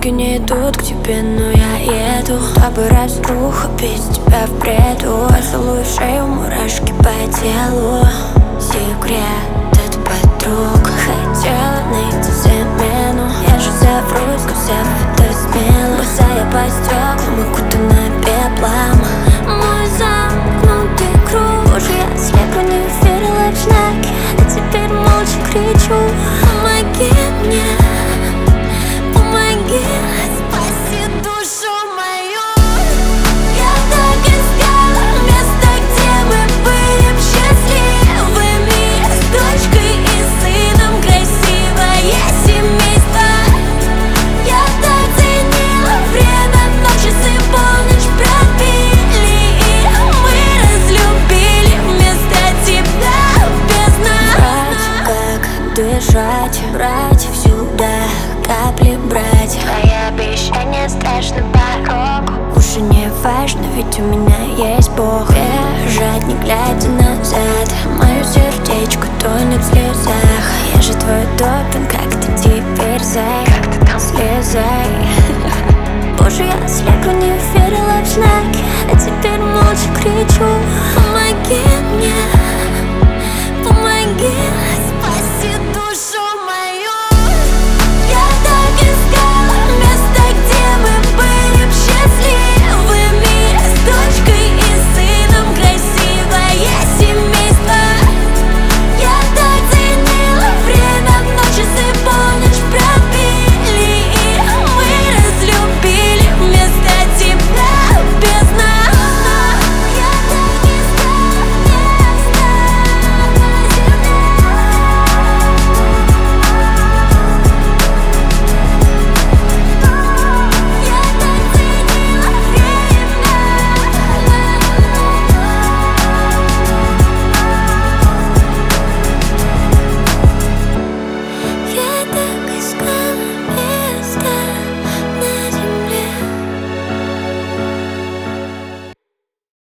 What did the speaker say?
Ноги не идут к тебе, но я еду, чтобы разрухать тебя в бреду. Поцелуй в шею, мурашки по телу. Секрет от подруг. Хотела найти замену, я же заврусь, сказав это смело. Бросая по стеклам, окутанная пеплом. Мой замкнутый круг. Я слепо не верила в знаки, а теперь молча кричу: помоги мне, помоги, спаси душу мою. Я так искала место, где мы были б счастливыми, с дочкой и сыном, красивое семейство. Я так ценила время, но часы полночь пробили, и мы разлюбили вместо тебя без нас. Брать, как дышать, брать всюду, капли брать. Твои обещания страшны порогу. Уже не важно, ведь у меня есть Бог. Бежать, не глядя назад, мое сердечко тонет в слезах. Я же твой допинг, как ты теперь, зай? Как ты там, слезай. Боже, я слепо не верила в знаки, а теперь молча кричу: